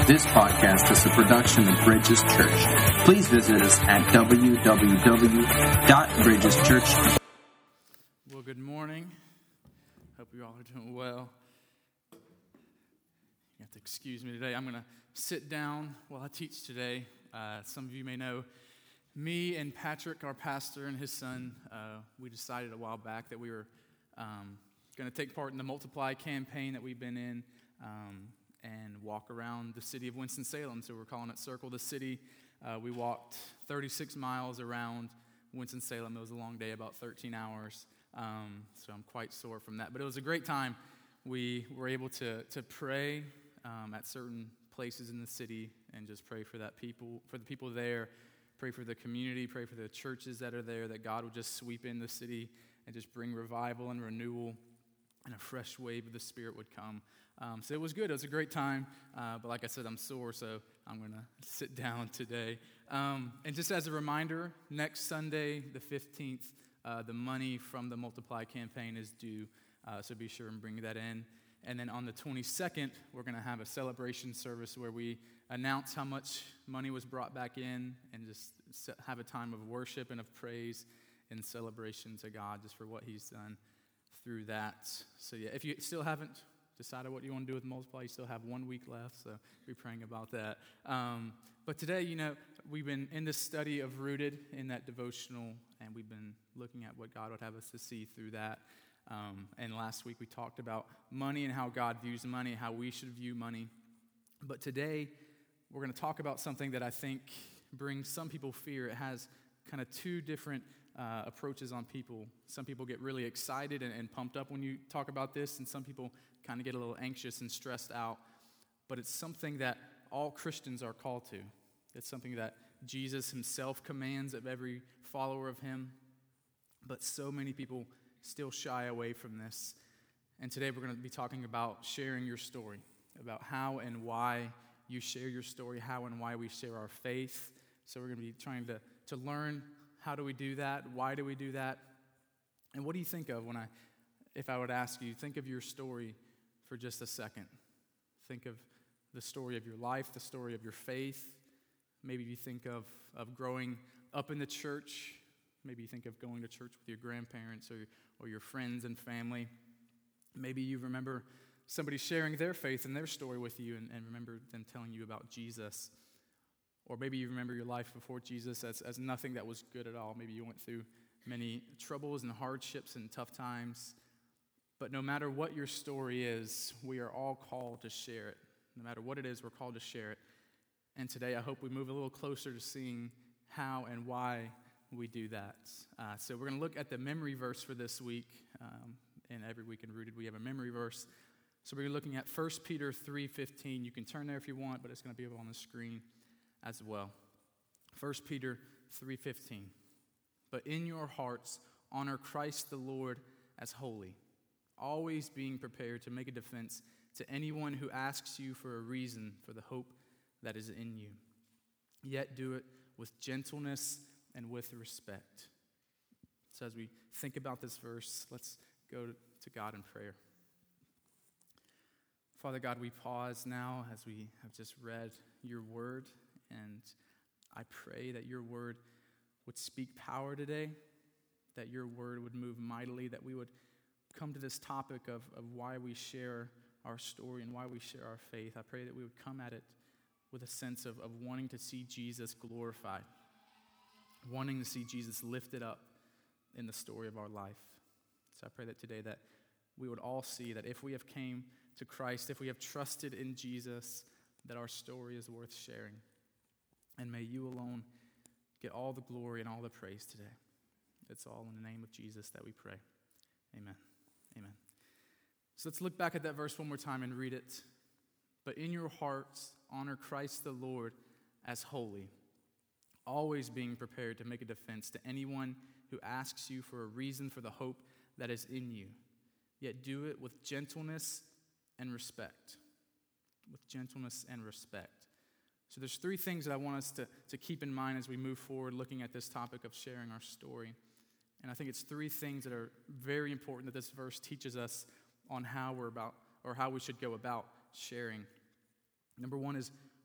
This podcast is a production of Bridges Church. Please visit us at www.bridgeschurch. Well, good morning. Hope you all are doing well. You have to excuse me today. I'm going to sit down while I teach today. Some of you may know me and Patrick, our pastor, and his son. We decided a while back that we were going to take part in the Multiply campaign that we've been in. And walk around the city of Winston-Salem. So we're calling it Circle the City. We walked 36 miles around Winston-Salem. It was a long day, about 13 hours. So I'm quite sore from that. But it was a great time. We were able to pray at certain places in the city and just pray for the people there, pray for the community, pray for the churches that are there, that God would just sweep in the city and just bring revival and renewal, and a fresh wave of the Spirit would come. So it was good. It was a great time. But like I said, I'm sore, so I'm going to sit down today. And just as a reminder, next Sunday, the 15th, the money from the Multiply campaign is due. So be sure and bring that in. And then on the 22nd, we're going to have a celebration service where we announce how much money was brought back in and just have a time of worship and of praise and celebration to God just for what He's done through that. So yeah, if you still haven't decided what you want to do with Multiply, you still have 1 week left, so be praying about that. But today, we've been in this study of Rooted in that devotional, and we've been looking at what God would have us to see through that. And last week we talked about money and how God views money, how we should view money. But today, we're going to talk about something that I think brings some people fear. It has kind of two different approaches on people. Some people get really excited and pumped up when you talk about this, and some people kind of get a little anxious and stressed out. But it's something that all Christians are called to. It's something that Jesus himself commands of every follower of him. But so many people still shy away from this. And today we're going to be talking about sharing your story, about how and why you share your story, how and why we share our faith. So we're going to be trying to learn, how do we do that? Why do we do that? And what do you think of if I would ask you, think of your story for just a second. Think of the story of your life, the story of your faith. Maybe you think of growing up in the church. Maybe you think of going to church with your grandparents or your friends and family. Maybe you remember somebody sharing their faith and their story with you and remember them telling you about Jesus. Or maybe you remember your life before Jesus as nothing that was good at all. Maybe you went through many troubles and hardships and tough times. But no matter what your story is, we are all called to share it. No matter what it is, we're called to share it. And today, I hope we move a little closer to seeing how and why we do that. So we're going to look at the memory verse for this week. And every week in Rooted, we have a memory verse. So we're looking at 1 Peter 3:15. You can turn there if you want, but it's going to be up on the screen as well. 1 Peter 3:15. But in your hearts, honor Christ the Lord as holy, always being prepared to make a defense to anyone who asks you for a reason for the hope that is in you. Yet do it with gentleness and with respect. So as we think about this verse, let's go to God in prayer. Father God, we pause now as we have just read your word, and I pray that your word would speak power today, that your word would move mightily, that we would come to this topic of why we share our story and why we share our faith. I pray that we would come at it with a sense of wanting to see Jesus glorified, wanting to see Jesus lifted up in the story of our life. So I pray that today that we would all see that if we have came to Christ, if we have trusted in Jesus, that our story is worth sharing. And may you alone get all the glory and all the praise today. It's all in the name of Jesus that we pray. Amen. Amen. So let's look back at that verse one more time and read it. But in your hearts, honor Christ the Lord as holy, always being prepared to make a defense to anyone who asks you for a reason for the hope that is in you. Yet do it with gentleness and respect. With gentleness and respect. So there's three things that I want us to keep in mind as we move forward looking at this topic of sharing our story. And I think it's three things that are very important that this verse teaches us on how we should go about sharing. Number one is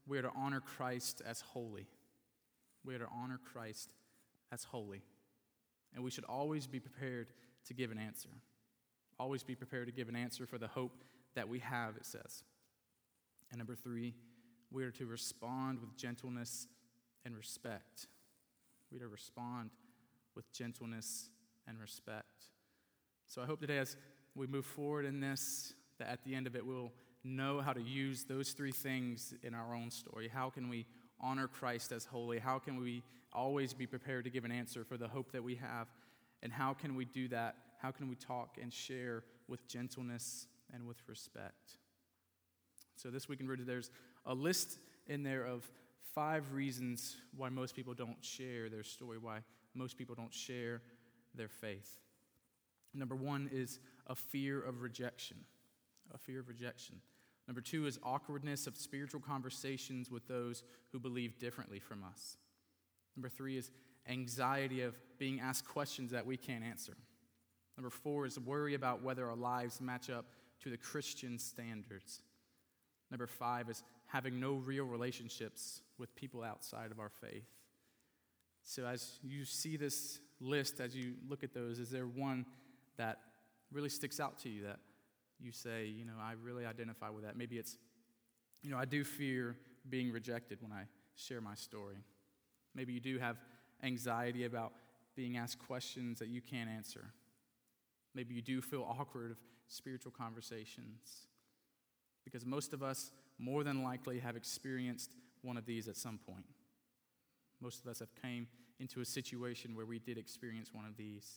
we are to honor Christ as holy. We are to honor Christ as holy. And we should always be prepared to give an answer. Always be prepared to give an answer for the hope that we have, it says. And number 3, we are to respond with gentleness and respect. We are to respond with gentleness and respect. So I hope today as we move forward in this, that at the end of it we'll know how to use those 3 things in our own story. How can we honor Christ as holy? How can we always be prepared to give an answer for the hope that we have? And how can we do that? How can we talk and share with gentleness and with respect? So this week in Rooted, there's a list in there of 5 reasons why most people don't share their story, why most people don't share their faith. Number 1 is a fear of rejection. A fear of rejection. Number 2 is awkwardness of spiritual conversations with those who believe differently from us. Number 3 is anxiety of being asked questions that we can't answer. Number 4 is worry about whether our lives match up to the Christian standards. Number 5 is having no real relationships with people outside of our faith. So as you see this list, as you look at those, is there one that really sticks out to you that you say, I really identify with that? Maybe it's, I do fear being rejected when I share my story. Maybe you do have anxiety about being asked questions that you can't answer. Maybe you do feel awkward of spiritual conversations. Because most of us, more than likely, have experienced one of these at some point. Most of us have came into a situation where we did experience one of these.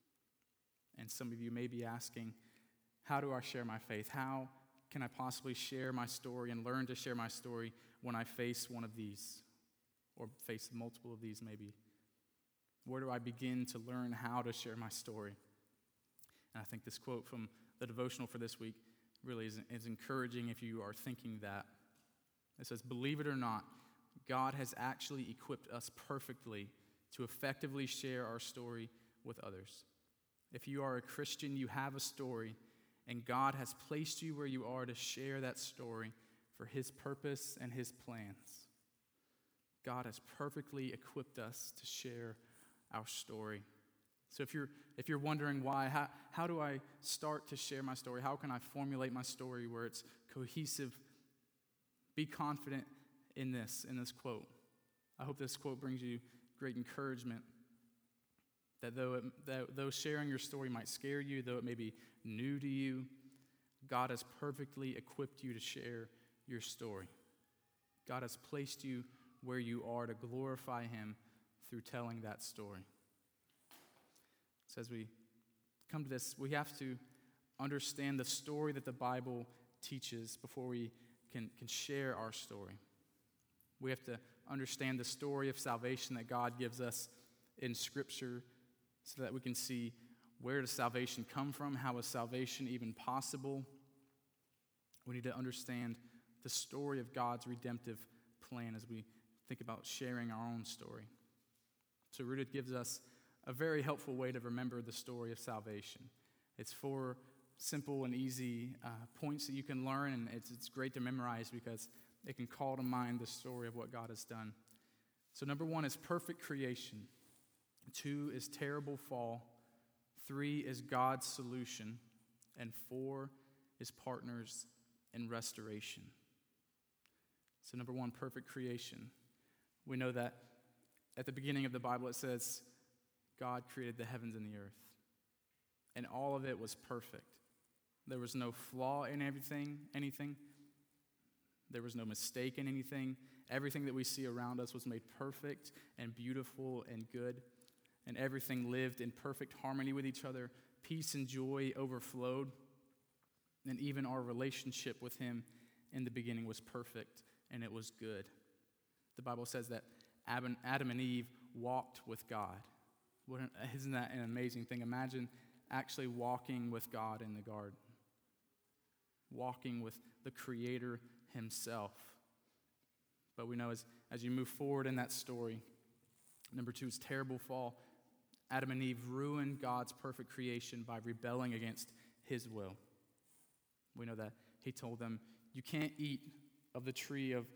And some of you may be asking, how do I share my faith? How can I possibly share my story and learn to share my story when I face one of these? Or face multiple of these maybe. Where do I begin to learn how to share my story? And I think this quote from the devotional for this week really is encouraging if you are thinking that. It says, "Believe it or not, God has actually equipped us perfectly to effectively share our story with others. If you are a Christian, you have a story, and God has placed you where you are to share that story for His purpose and His plans. God has perfectly equipped us to share our story." So if you're wondering why, how do I start to share my story? How can I formulate my story where it's cohesive? Be confident in this quote. I hope this quote brings you great encouragement. That though sharing your story might scare you, though it may be new to you, God has perfectly equipped you to share your story. God has placed you where you are to glorify Him through telling that story. So as we come to this, we have to understand the story that the Bible teaches before we can share our story. We have to understand the story of salvation that God gives us in Scripture so that we can see where does salvation come from, how is salvation even possible. We need to understand the story of God's redemptive plan as we think about sharing our own story. So Rooted gives us a very helpful way to remember the story of salvation. It's 4 simple and easy points that you can learn, and it's great to memorize because it can call to mind the story of what God has done. So number 1 is perfect creation. 2 is terrible fall. 3 is God's solution. And 4 is partners in restoration. So number 1, perfect creation. We know that at the beginning of the Bible it says God created the heavens and the earth. And all of it was perfect. There was no flaw in anything. There was no mistake in anything. Everything that we see around us was made perfect and beautiful and good. And everything lived in perfect harmony with each other. Peace and joy overflowed. And even our relationship with Him in the beginning was perfect and it was good. The Bible says that Adam and Eve walked with God. Isn't that an amazing thing? Imagine actually walking with God in the garden. Walking with the Creator Himself. But we know as you move forward in that story, number 2 is terrible fall. Adam and Eve ruined God's perfect creation by rebelling against His will. We know that He told them, you can't eat of the tree of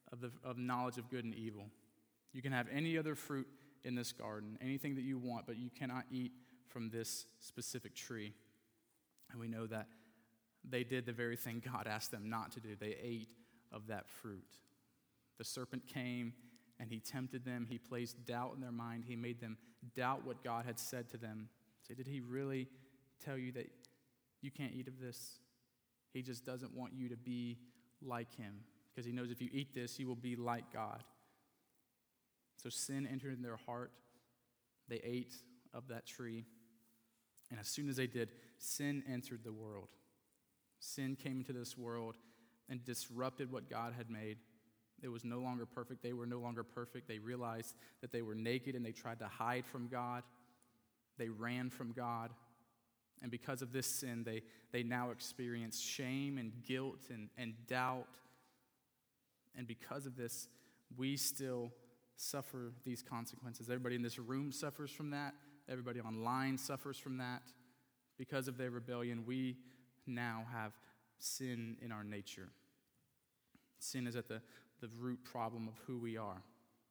of knowledge of good and evil. You can have any other fruit in this garden, anything that you want, but you cannot eat from this specific tree. And we know that they did the very thing God asked them not to do. They ate of that fruit. The serpent came and he tempted them. He placed doubt in their mind. He made them doubt what God had said to them. Say, did he really tell you that you can't eat of this? He just doesn't want you to be like him, because he knows if you eat this, you will be like God. So sin entered in their heart. They ate of that tree. And as soon as they did, sin entered the world. Sin came into this world and disrupted what God had made. It was no longer perfect. They were no longer perfect. They realized that they were naked and they tried to hide from God. They ran from God. And because of this sin, they now experience shame and guilt and doubt. And because of this, we still suffer these consequences. Everybody in this room suffers from that. Everybody online suffers from that. Because of their rebellion, we now have sin in our nature. Sin is at the root problem of who we are.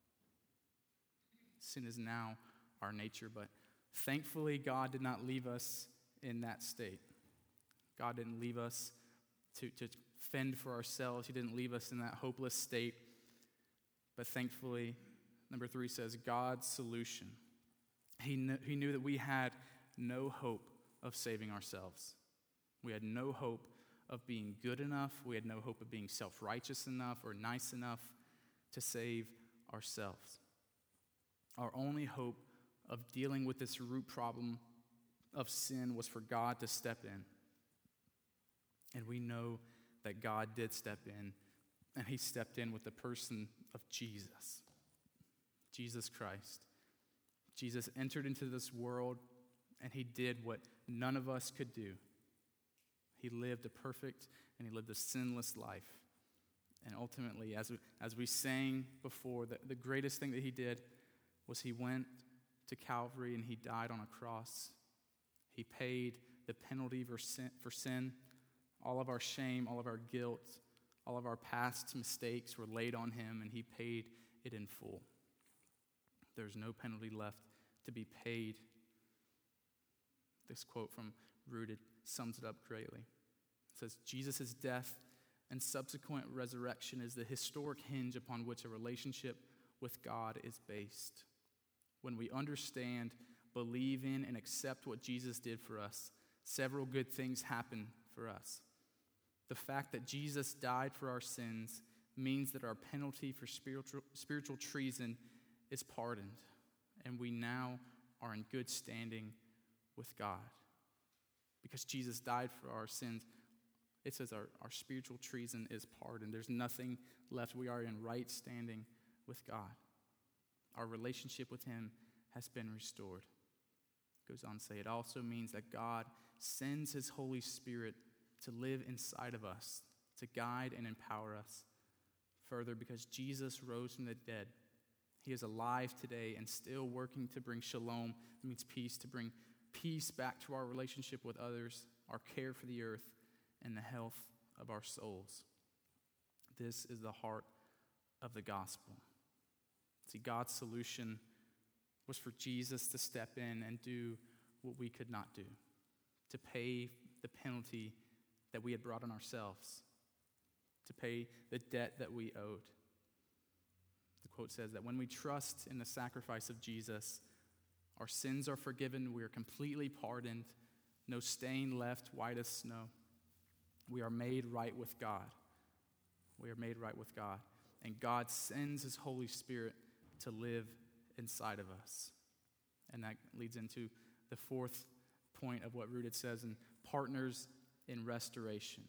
Sin is now our nature, but thankfully, God did not leave us in that state. God didn't leave us to fend for ourselves. He didn't leave us in that hopeless state. But thankfully, number 3 says, God's solution. He knew that we had no hope of saving ourselves. We had no hope of being good enough. We had no hope of being self-righteous enough or nice enough to save ourselves. Our only hope of dealing with this root problem of sin was for God to step in. And we know that God did step in, and he stepped in with the person of Jesus. Jesus Christ. Jesus entered into this world, and he did what none of us could do. He lived a perfect and he lived a sinless life. And ultimately, as we sang before, the greatest thing that he did was he went to Calvary and he died on a cross. He paid the penalty for sin. All of our shame, all of our guilt, all of our past mistakes were laid on him, and he paid it in full. There's no penalty left to be paid. This quote from Rooted sums it up greatly. It says, Jesus' death and subsequent resurrection is the historic hinge upon which a relationship with God is based. When we understand, believe in, and accept what Jesus did for us, several good things happen for us. The fact that Jesus died for our sins means that our penalty for spiritual treason is pardoned, and we now are in good standing with God. Because Jesus died for our sins, it says our spiritual treason is pardoned. There's nothing left. We are in right standing with God. Our relationship with him has been restored. It goes on to say, it also means that God sends his Holy Spirit to live inside of us, to guide and empower us. Further, because Jesus rose from the dead, he is alive today and still working to bring shalom. It means peace, to bring peace back to our relationship with others, our care for the earth, and the health of our souls. This is the heart of the gospel. See, God's solution was for Jesus to step in and do what we could not do, to pay the penalty that we had brought on ourselves, to pay the debt that we owed. The quote says that when we trust in the sacrifice of Jesus, our sins are forgiven, we are completely pardoned, no stain left, white as snow. We are made right with God. We are made right with God. And God sends his Holy Spirit to live inside of us. And that leads into the 4th point of what Rooted says, in partners in restoration.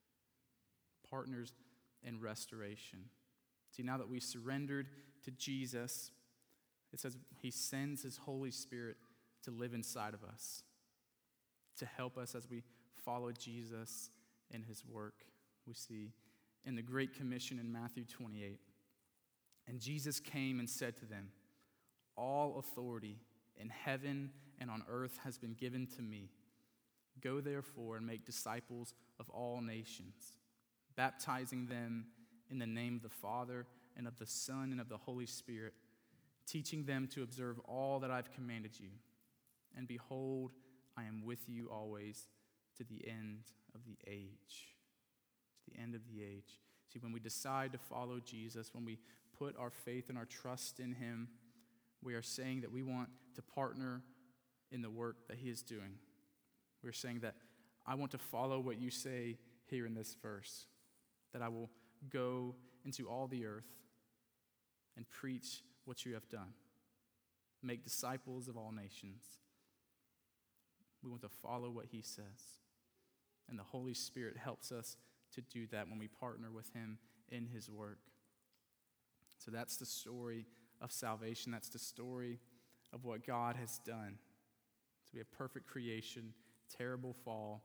Partners in restoration. See, now that we surrendered to Jesus, it says he sends his Holy Spirit to live inside of us, to help us as we follow Jesus in his work. We see in the Great Commission in Matthew 28. And Jesus came and said to them, all authority in heaven and on earth has been given to me. Go therefore and make disciples of all nations, baptizing them in the name of the Father and of the Son and of the Holy Spirit, teaching them to observe all that I've commanded you. And behold, I am with you always to the end of the age. To the end of the age. See, when we decide to follow Jesus, when we put our faith and our trust in him, we are saying that we want to partner in the work that he is doing. We're saying that I want to follow what you say here in this verse, that I will go into all the earth and preach what you have done. Make disciples of all nations. We want to follow what he says. And the Holy Spirit helps us to do that when we partner with him in his work. So that's the story of salvation. That's the story of what God has done. So we have perfect creation, terrible fall,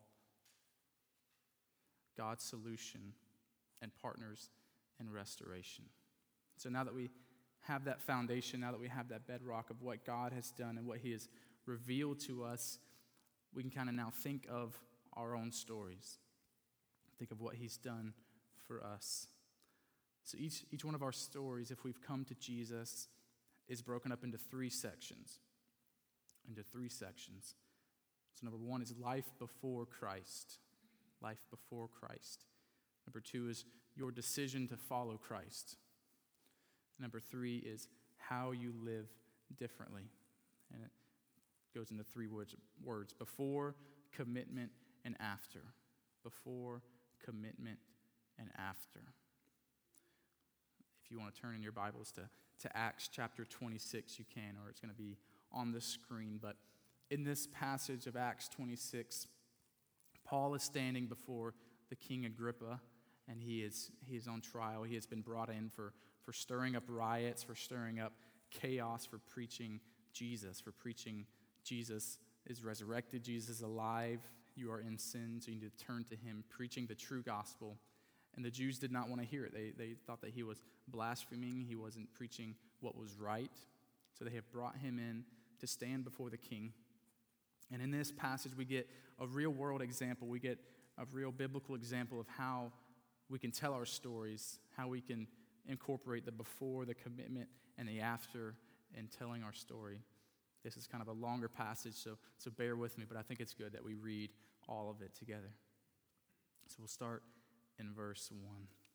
God's solution, and partners in restoration. So now that we have that foundation, now that we have that bedrock of what God has done and what he has revealed to us, we can kind of now think of our own stories. Think of what he's done for us. So each one of our stories, if we've come to Jesus, is broken up into three sections. So number one is life before Christ. Life before Christ. Number two is your decision to follow Christ. Number three is how you live differently. And it goes into three words: before, commitment, and after. Before, commitment, and after. If you want to turn in your Bibles to Acts chapter 26, you can, or it's going to be on the screen. But in this passage of Acts 26, Paul is standing before the King Agrippa, and he is on trial. He has been brought in for stirring up riots, for stirring up chaos, for preaching Jesus is resurrected, Jesus is alive, you are in sin, so you need to turn to him, preaching the true gospel. And the Jews did not want to hear it. They thought that he was blaspheming, he wasn't preaching what was right. So they have brought him in to stand before the king. And in this passage, we get a real-world example. We get a real biblical example of how we can tell our stories, how we can incorporate the before, the commitment, and the after in telling our story. This is kind of a longer passage, so bear with me, but I think it's good that we read all of it together. So we'll start in verse 1.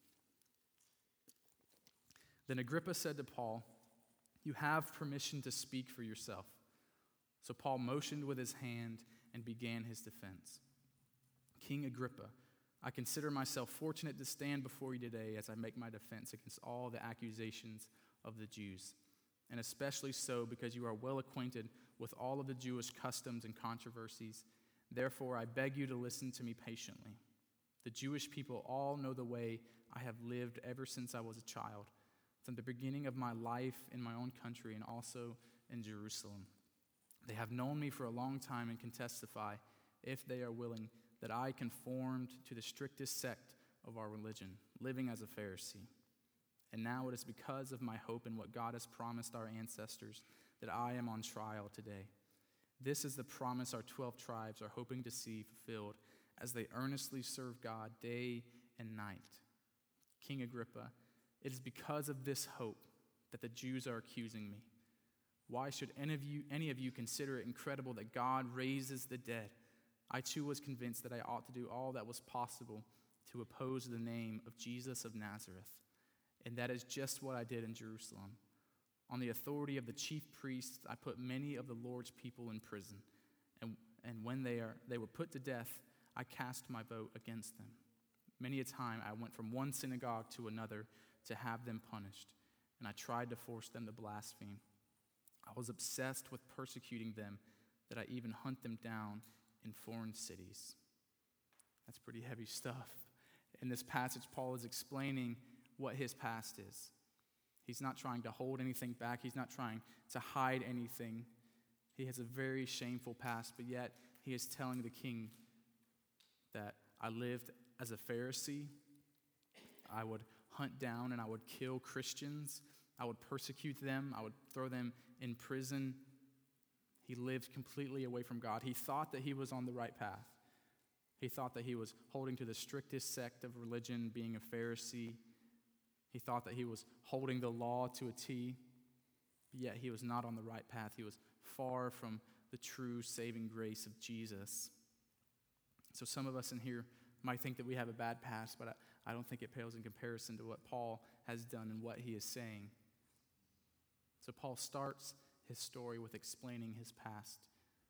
Then Agrippa said to Paul, "You have permission to speak for yourself." So Paul motioned with his hand and began his defense. "King Agrippa, I consider myself fortunate to stand before you today as I make my defense against all the accusations of the Jews, and especially so because you are well acquainted with all of the Jewish customs and controversies. Therefore, I beg you to listen to me patiently. The Jewish people all know the way I have lived ever since I was a child, from the beginning of my life in my own country and also in Jerusalem. They have known me for a long time and can testify, if they are willing, that I conformed to the strictest sect of our religion, living as a Pharisee. And now it is because of my hope in what God has promised our ancestors that I am on trial today. This is the promise our 12 tribes are hoping to see fulfilled as they earnestly serve God day and night. King Agrippa, it is because of this hope that the Jews are accusing me. Why should any of you consider it incredible that God raises the dead? I too was convinced that I ought to do all that was possible to oppose the name of Jesus of Nazareth. And that is just what I did in Jerusalem. On the authority of the chief priests, I put many of the Lord's people in prison. And when they were put to death, I cast my vote against them. Many a time I went from one synagogue to another to have them punished, and I tried to force them to blaspheme. I was obsessed with persecuting them that I even hunt them down in foreign cities." That's pretty heavy stuff. In this passage, Paul is explaining what his past is. He's not trying to hold anything back. He's not trying to hide anything. He has a very shameful past, but yet he is telling the king that I lived as a Pharisee. I would hunt down and I would kill Christians. I would persecute them. I would throw them in prison. He lived completely away from God. He thought that he was on the right path. He thought that he was holding to the strictest sect of religion, being a Pharisee. He thought that he was holding the law to a T, yet he was not on the right path. He was far from the true saving grace of Jesus. So some of us in here might think that we have a bad past, but I don't think it pales in comparison to what Paul has done and what he is saying. So Paul starts his story with explaining his past.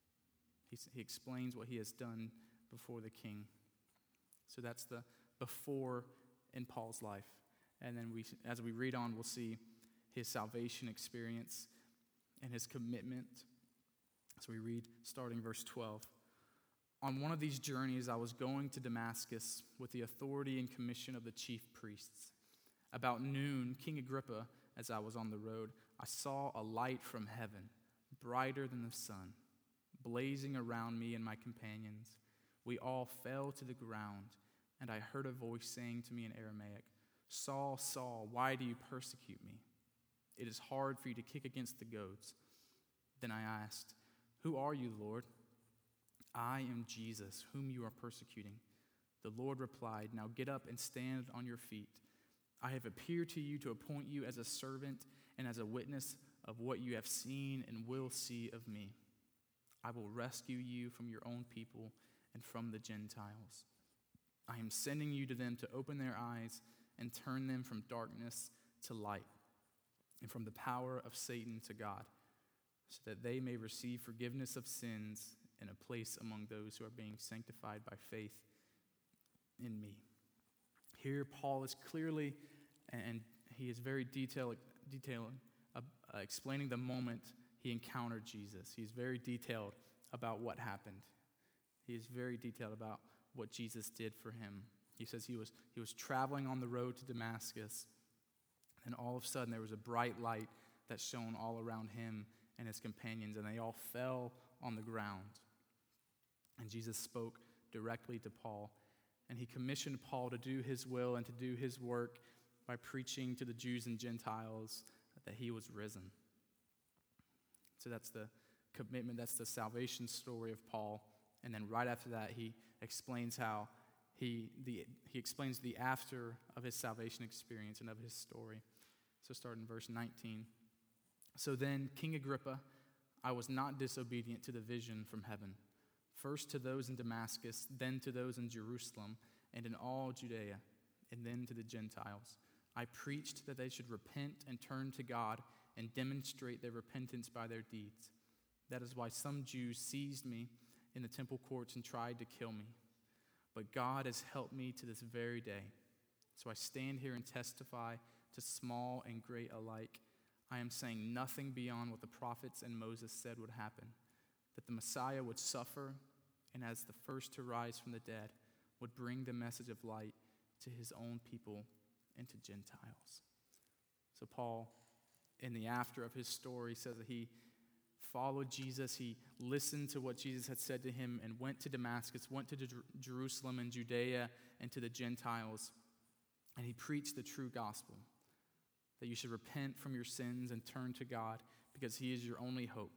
He explains what he has done before the king. So that's the before in Paul's life. And then as we read on, we'll see his salvation experience and his commitment. So we read starting verse 12. On one of these journeys, I was going to Damascus with the authority and commission of the chief priests. About noon, King Agrippa, as I was on the road, I saw a light from heaven, brighter than the sun, blazing around me and my companions. We all fell to the ground, and I heard a voice saying to me in Aramaic, Saul, Saul, why do you persecute me? It is hard for you to kick against the goads. Then I asked, Who are you, Lord? I am Jesus, whom you are persecuting. The Lord replied, Now get up and stand on your feet. I have appeared to you to appoint you as a servant and as a witness of what you have seen and will see of me. I will rescue you from your own people and from the Gentiles. I am sending you to them to open their eyes and turn them from darkness to light and from the power of Satan to God, so that they may receive forgiveness of sins and a place among those who are being sanctified by faith in me. Here, Paul is clearly, and he is very detailing, explaining the moment he encountered Jesus. He's very detailed about what happened. He is very detailed about what Jesus did for him. He says he was traveling on the road to Damascus, and all of a sudden there was a bright light that shone all around him and his companions, and they all fell on the ground. And Jesus spoke directly to Paul, and he commissioned Paul to do his will and to do his work by preaching to the Jews and Gentiles that he was risen. So that's the commitment, that's the salvation story of Paul. And then right after that, he explains how he explains the after of his salvation experience and of his story. So start in verse 19. So then, King Agrippa, I was not disobedient to the vision from heaven. First to those in Damascus, then to those in Jerusalem, and in all Judea, and then to the Gentiles. I preached that they should repent and turn to God and demonstrate their repentance by their deeds. That is why some Jews seized me in the temple courts and tried to kill me. But God has helped me to this very day. So I stand here and testify to small and great alike. I am saying nothing beyond what the prophets and Moses said would happen, that the Messiah would suffer, and as the first to rise from the dead, would bring the message of light to his own people and to Gentiles. So Paul, in the after of his story, says that he followed Jesus. He listened to what Jesus had said to him and went to Damascus, went to Jerusalem and Judea and to the Gentiles, and he preached the true gospel, that you should repent from your sins and turn to God because he is your only hope.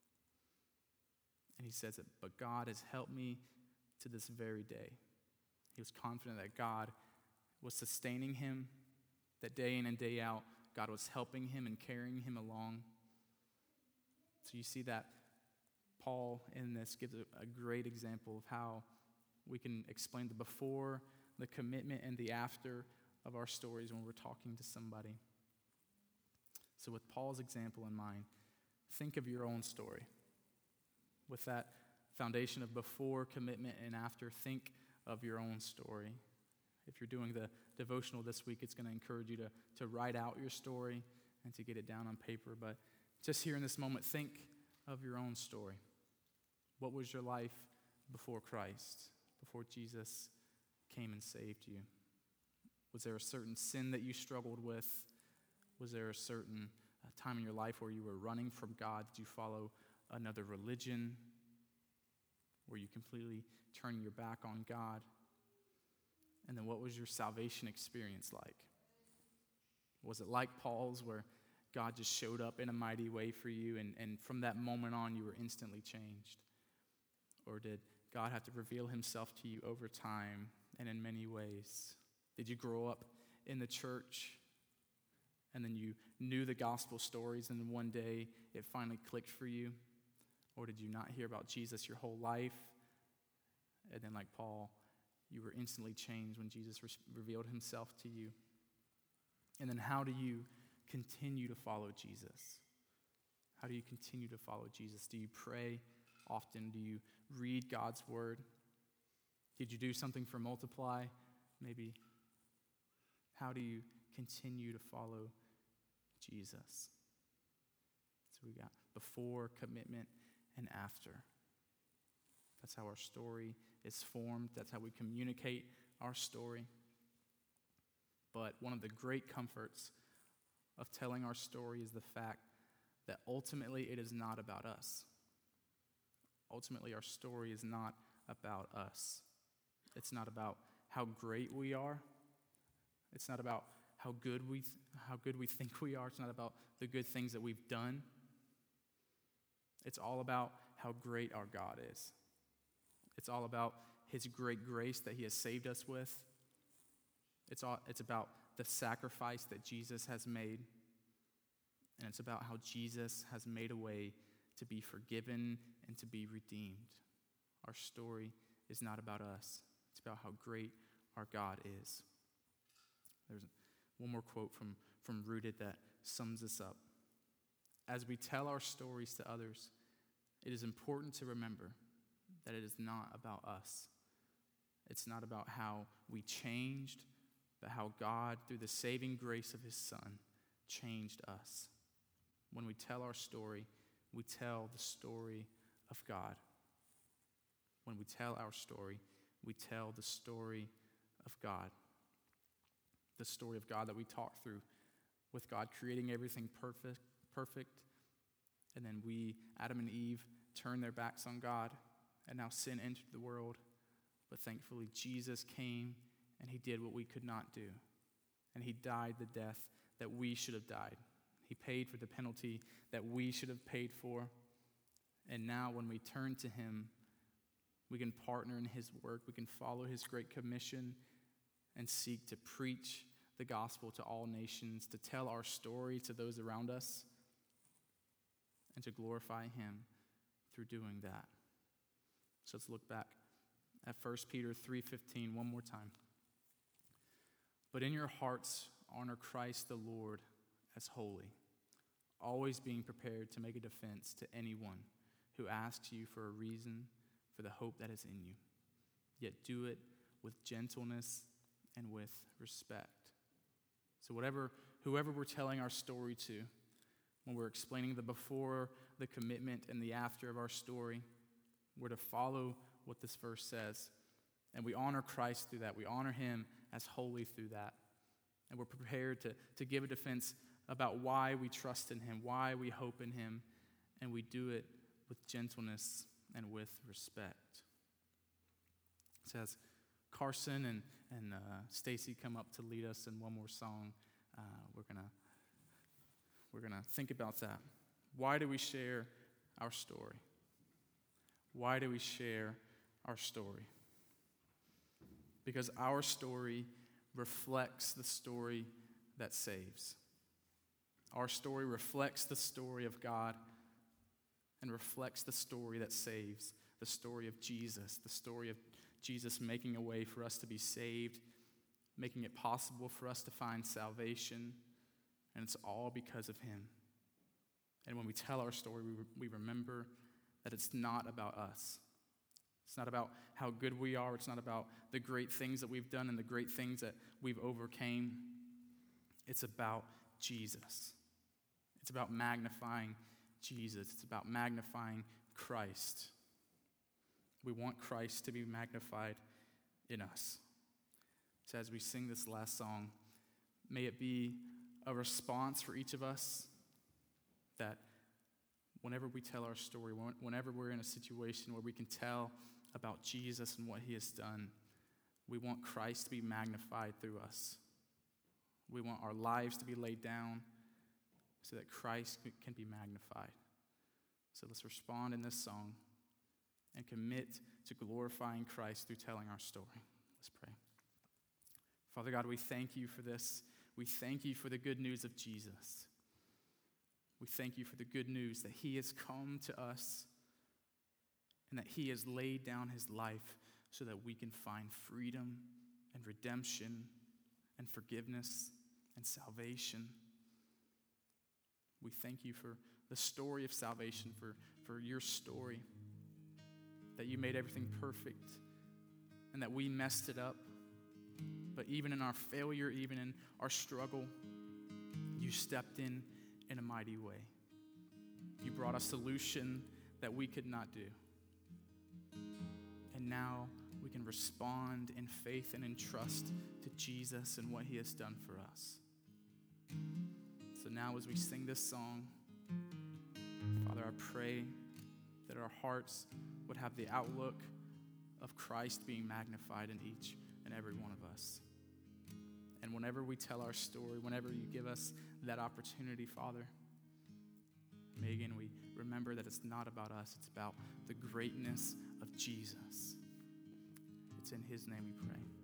And he says it, but God has helped me to this very day. He was confident that God was sustaining him, that day in and day out, God was helping him and carrying him along. So you see that Paul in this gives a great example of how we can explain the before, the commitment, and the after of our stories when we're talking to somebody. So with Paul's example in mind, think of your own story. With that foundation of before, commitment, and after, think of your own story. If you're doing the devotional this week, it's going to encourage you to write out your story and to get it down on paper. But just here in this moment, think of your own story. What was your life before Christ, before Jesus came and saved you? Was there a certain sin that you struggled with? Was there a certain time in your life where you were running from God? Did you follow another religion? Were you completely turning your back on God? And then what was your salvation experience like? Was it like Paul's, where God just showed up in a mighty way for you, and from that moment on you were instantly changed? Or did God have to reveal himself to you over time and in many ways? Did you grow up in the church and then you knew the gospel stories, and then one day it finally clicked for you? Or did you not hear about Jesus your whole life? And then, like Paul, you were instantly changed when Jesus revealed himself to you. And then how do you continue to follow Jesus? How do you continue to follow Jesus? Do you pray often? Do you read God's word? Did you do something for Multiply? Maybe. How do you continue to follow Jesus? So we got before, commitment, and after. That's how our story is formed. That's how we communicate our story. But one of the great comforts of telling our story is the fact that ultimately it is not about us. Ultimately, our story is not about us. It's not about how great we are. It's not about how good we think we are. It's not about the good things that we've done. It's all about how great our God is. It's all about his great grace that he has saved us with. It's about the sacrifice that Jesus has made. And it's about how Jesus has made a way to be forgiven and to be redeemed. Our story is not about us. It's about how great our God is. There's one more quote from Rooted that sums this up. As we tell our stories to others, it is important to remember that it is not about us. It's not about how we changed, but how God, through the saving grace of his Son, changed us. When we tell our story, we tell the story of God. When we tell our story, we tell the story of God. The story of God that we talked through, with God creating everything perfect, and then we, Adam and Eve, turned their backs on God, and now sin entered the world. But thankfully, Jesus came, and he did what we could not do. And he died the death that we should have died. He paid for the penalty that we should have paid for. And now when we turn to him, we can partner in his work. We can follow his great commission and seek to preach the gospel to all nations, to tell our story to those around us, and to glorify him through doing that. So let's look back at 1 Peter 3:15 one more time. But in your hearts honor Christ the Lord as holy, always being prepared to make a defense to anyone who asks you for a reason for the hope that is in you. Yet do it with gentleness and with respect. So whoever we're telling our story to, when we're explaining the before, the commitment, and the after of our story, we're to follow what this verse says. And we honor Christ through that. We honor him as holy through that. And we're prepared to give a defense about why we trust in him, why we hope in him, and we do it with gentleness and with respect. It says, Carson and Stacy come up to lead us in one more song. We're gonna think about that. Why do we share our story? Why do we share our story? Because our story reflects the story that saves. Our story reflects the story of God and reflects the story that saves, the story of Jesus, the story of Jesus making a way for us to be saved, making it possible for us to find salvation, and it's all because of him. And when we tell our story, we remember that it's not about us. It's not about how good we are. It's not about the great things that we've done and the great things that we've overcame. It's about Jesus. It's about magnifying Jesus. It's about magnifying Christ. We want Christ to be magnified in us. So as we sing this last song, may it be a response for each of us that whenever we tell our story, whenever we're in a situation where we can tell about Jesus and what he has done, we want Christ to be magnified through us. We want our lives to be laid down so that Christ can be magnified. So let's respond in this song and commit to glorifying Christ through telling our story. Let's pray. Father God, we thank you for this. We thank you for the good news of Jesus. We thank you for the good news that he has come to us and that he has laid down his life so that we can find freedom and redemption and forgiveness and salvation. We thank you for the story of salvation, for your story, that you made everything perfect and that we messed it up. But even in our failure, even in our struggle, you stepped in a mighty way. You brought a solution that we could not do. And now we can respond in faith and in trust to Jesus and what he has done for us. So now as we sing this song, Father, I pray that our hearts would have the outlook of Christ being magnified in each and every one of us. And whenever we tell our story, whenever you give us that opportunity, Father, may again we remember that it's not about us, it's about the greatness of Jesus. It's in his name we pray.